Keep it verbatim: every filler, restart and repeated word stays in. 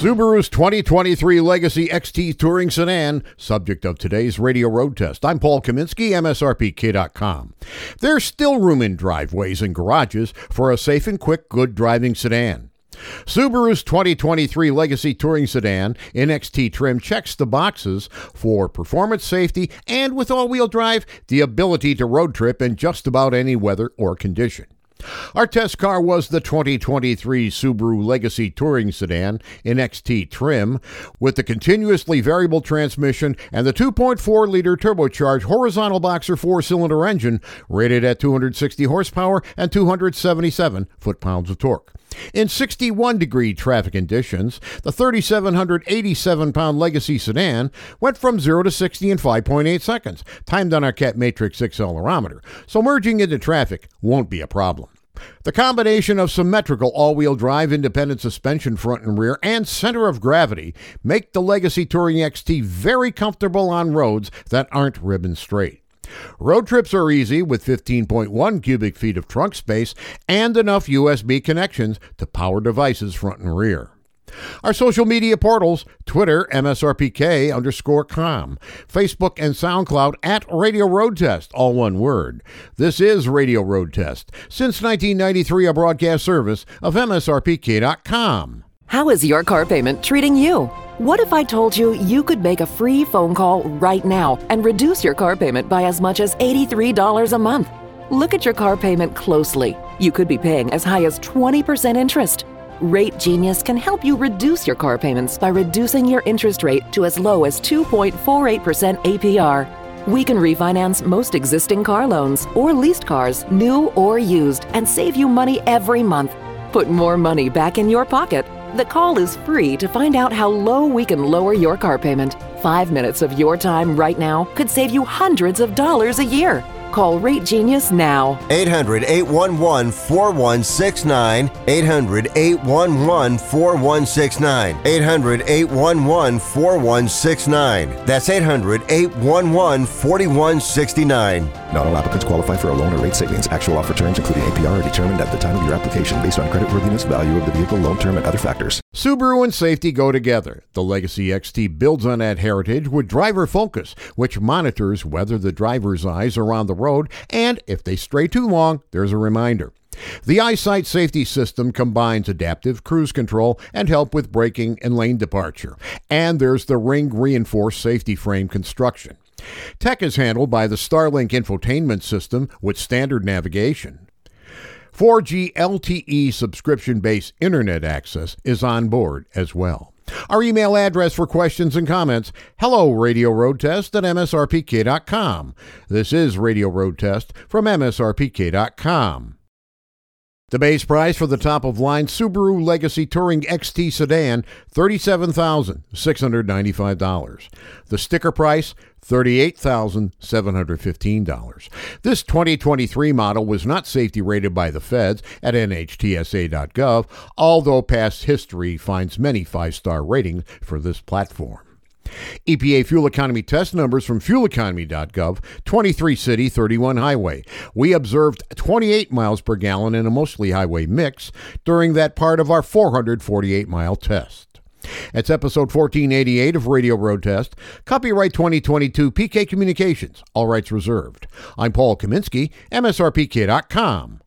Subaru's twenty twenty-three Legacy X T Touring Sedan, subject of today's radio road test. I'm Paul Kaminsky, M S R P K dot com. There's still room in driveways and garages for a safe and quick, good driving sedan. Subaru's twenty twenty-three Legacy Touring Sedan in X T trim checks the boxes for performance, safety, and with all-wheel drive, the ability to road trip in just about any weather or condition. Our test car was the twenty twenty-three Subaru Legacy Touring Sedan in X T trim with the continuously variable transmission and the two point four liter turbocharged horizontal boxer four-cylinder engine rated at two hundred sixty horsepower and two hundred seventy-seven foot-pounds of torque. In sixty-one degree traffic conditions, the three thousand seven hundred eighty-seven pound Legacy sedan went from zero to sixty in five point eight seconds, timed on our Cat Matrix accelerometer, so merging into traffic won't be a problem. The combination of symmetrical all-wheel drive, independent suspension front and rear, and center of gravity make the Legacy Touring X T very comfortable on roads that aren't ribbon straight. Road trips are easy with fifteen point one cubic feet of trunk space and enough U S B connections to power devices front and rear. Our social media portals, Twitter, M S R P K underscore com, Facebook and SoundCloud at Radio Road Test, all one word. This is Radio Road Test, since nineteen ninety-three, a broadcast service of M S R P K dot com. How is your car payment treating you? What if I told you you could make a free phone call right now and reduce your car payment by as much as eighty-three dollars a month? Look at your car payment closely. You could be paying as high as twenty percent interest. Rate Genius can help you reduce your car payments by reducing your interest rate to as low as two point four eight percent A P R. We can refinance most existing car loans or leased cars, new or used, and save you money every month. Put more money back in your pocket. The call is free to find out how low we can lower your car payment. Five minutes of your time right now could save you hundreds of dollars a year. Call Rate Genius now. eight hundred, eight one one, four one six nine. eight hundred, eight one one, four one six nine. eight hundred, eight one one, four one six nine. That's eight hundred, eight one one, four one six nine. Not all applicants qualify for a loan or rate savings. Actual offer terms, including A P R, are determined at the time of your application based on creditworthiness, value of the vehicle, loan term, and other factors. Subaru and safety go together. The Legacy X T builds on that heritage with Driver Focus, which monitors whether the driver's eyes are on the road, and if they stray too long, there's a reminder. The EyeSight safety system combines adaptive cruise control and help with braking and lane departure. And there's the ring reinforced safety frame construction. Tech is handled by the Starlink infotainment system with standard navigation. four G L T E subscription-based internet access is on board as well. Our email address for questions and comments, hello Radio Road Test at M S R P K dot com. This is Radio Road Test from M S R P K dot com. The base price for the top-of-line Subaru Legacy Touring X T sedan, thirty-seven thousand six hundred ninety-five dollars. The sticker price, thirty-eight thousand seven hundred fifteen dollars. This twenty twenty-three model was not safety rated by the feds at N H T S A dot gov, although past history finds many five-star ratings for this platform. E P A fuel economy test numbers from fuel economy dot gov, twenty-three city, thirty-one highway. We observed twenty-eight miles per gallon in a mostly highway mix during that part of our four hundred forty-eight mile test. It's episode fourteen eighty-eight of Radio Road Test. Copyright twenty twenty-two P K Communications. All rights reserved. I'm Paul Kaminsky, M S R P K dot com.